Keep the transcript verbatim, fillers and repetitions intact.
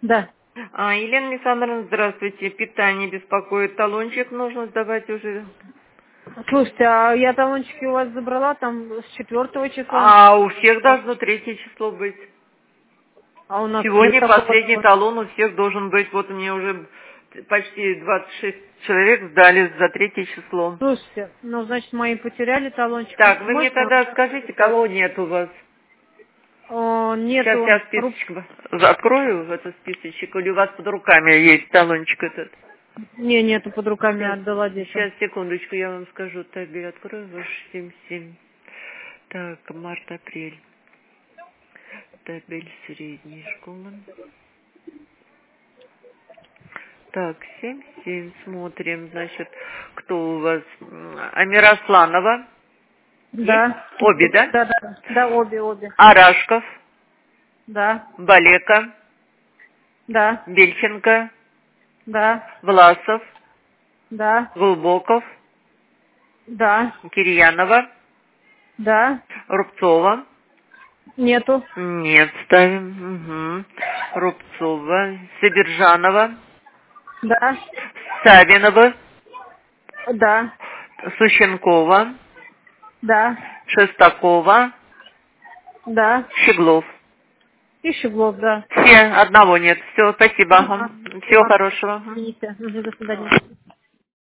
Да. А, Елена Александровна, здравствуйте. Питание беспокоит. Талончик нужно сдавать уже. Слушайте, а я талончики у вас забрала там с четвертого числа. А у всех должно третье число быть. А у нас нет Сегодня такого. последний талон у всех должен быть. Вот мне уже почти двадцать шесть человек сдали за третье число. Слушайте, ну, значит, мои потеряли талончик. Так, вы мне Можете тогда вам скажите, сказать? кого нет у вас? О, Сейчас нету. я Руб- списочек открою, этот списочек, или у вас под руками есть талончик этот. Не, нету, под руками Сейчас, отдала детям. сейчас, секундочку, я вам скажу. Так, я открою ваш семь семь. Так, март-апрель. Табель средней школы. Так, семь семь, смотрим, значит, кто у вас? М, А Миросланова? Есть? Да. Обе, да? Да, да. Да, обе, обе. Арашков, Да. Балека, Да. Бельченко, Да. Власов, Да. Глубоков, Да. Кирьянова, Да. Рубцова. Нету. Нет, ставим. Угу. Рубцова, Собержанова, Да. Савинова, Да. Сущенкова, Да. Шестакова, Да. Щеглов. И Щеглов, да. Все, одного нет. Все, спасибо. Ага. Ага. Всего Спасибо. хорошего. Ага. Извините. Мгм, до свидания.